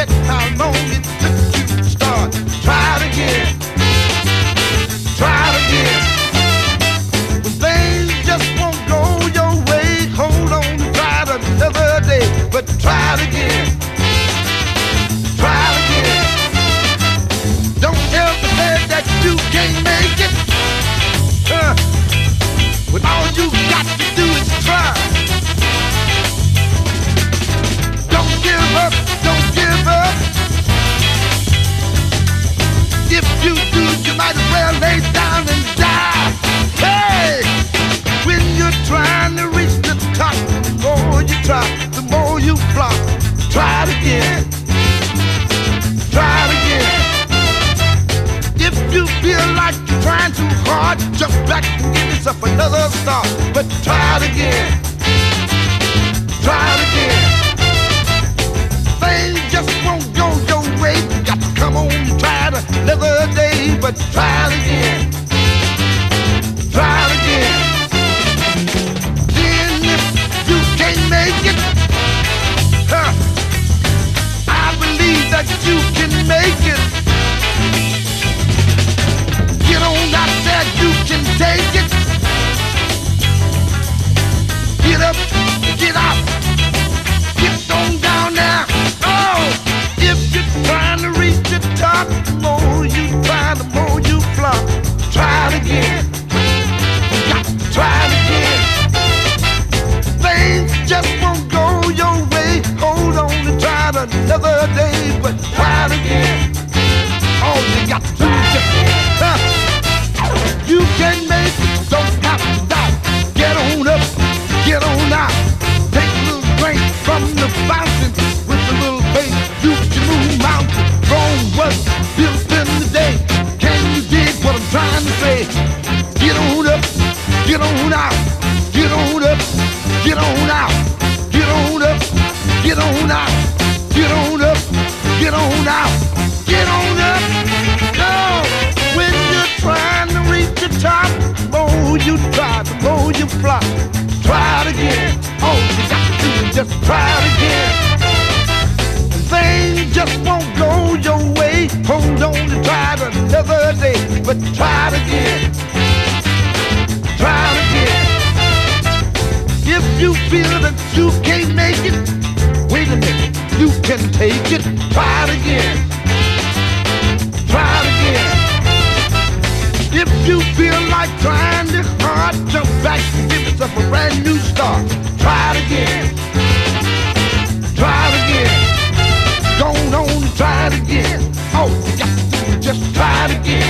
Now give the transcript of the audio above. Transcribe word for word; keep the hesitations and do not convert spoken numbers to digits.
forget how long it took you to start. Try it again. Try it again. When things just won't go your way, hold on and try it another day. But try it again. Try it again. Don't ever say that you can't make it. Uh, when all you got to do is try. Don't give up, don't give up. If you do, you might as well lay down and die. Hey, when you're trying to reach the top, the more you try, the more you flop. Try it again. Try it again. If you feel like you're trying too hard, jump back and give yourself another start. But try it again. Try it again. Things just won't go your way. You got to come on and try it another day. But try it again. Try it again. Then if you can't make it, huh, I believe that you can make it. Get on out there, you can take it. Get up, get out, get on down there. Oh, if you're trying to reach the top, the more you try, the more you flop. Try it again. You got to try it again. Things just won't go your way. Hold on and try it another day, but try it again. All you got to do is just, huh, you can make it, don't have to doubt. Get on up, get on out. Take a little drink from the fountain. With a little faith, you can move mountains. Rome was built in the day. Can you dig what I'm trying to say? Get on up, get on out. Get on up, get on out. Get on up, get on out. Get on up, get on out. Get on up. No, when you're trying to reach the top, the more you try, the more you flop. Try it again. All you got to do is just try it again. Things just won't go your way. Hold on and try it another day. But try it again. Try it again. If you feel that you can't make it, wait a minute, you can take it. Try it again. Try it again. If you feel like trying this hard, jump back and give yourself a brand new start. Try it again. Try it again. Go on and try it again. Oh, you got to do is just try it again.